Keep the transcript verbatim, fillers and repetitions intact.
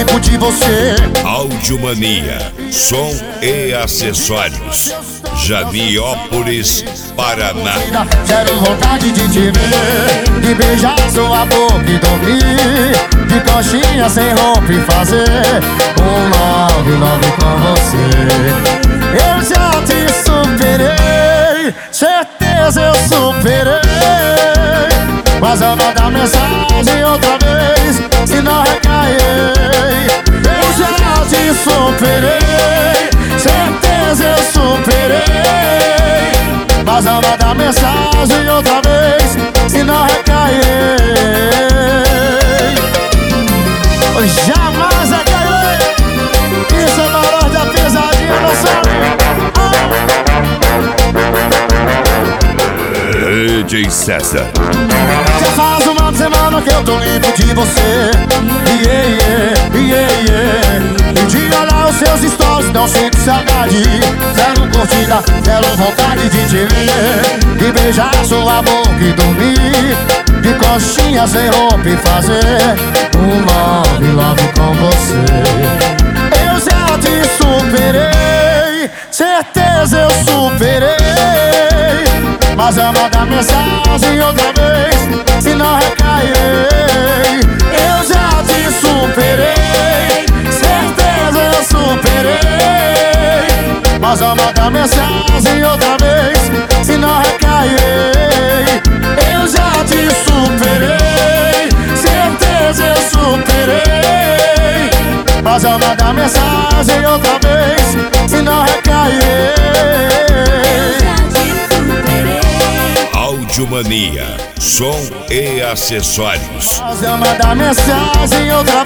limpo de você. Audiomania, som e acessórios. Janiópolis, Paraná. Quero vontade de te ver, de beijar sua boca e dormir, de coxinha sem roupa e fazer um love, love com você. Eu já te superei, certeza eu superei, mas eu vou dar mensagem outra vez, se não recairei. Eu já te superei, certeza eu superei, mas eu vou dar mensagem outra vez, se não recairei. Eu jamais recairei. Isso é valor da pesadinha, não sabe? D J César. Já faz uma semana que eu tô limpo de você. Yeah, yeah, yeah, yeah. E de olhar os seus stories não sinto saudade. Zero curtida, zero vontade de te ver, de beijar sua boca e dormir, de coxinha sem roupa e fazer um love, love com você. Eu já te superei, certeza eu superei, mas eu vou dar mensagem outra vez, se não recairei. Eu já te superei, certeza eu superei, mas eu vou dar mensagem outra vez, se não recairei. Eu já te superei, certeza eu superei, mas eu vou dar mensagem outra vez, se não recairei. Audiomania, som e acessórios. Mas eu mandar mensagem outra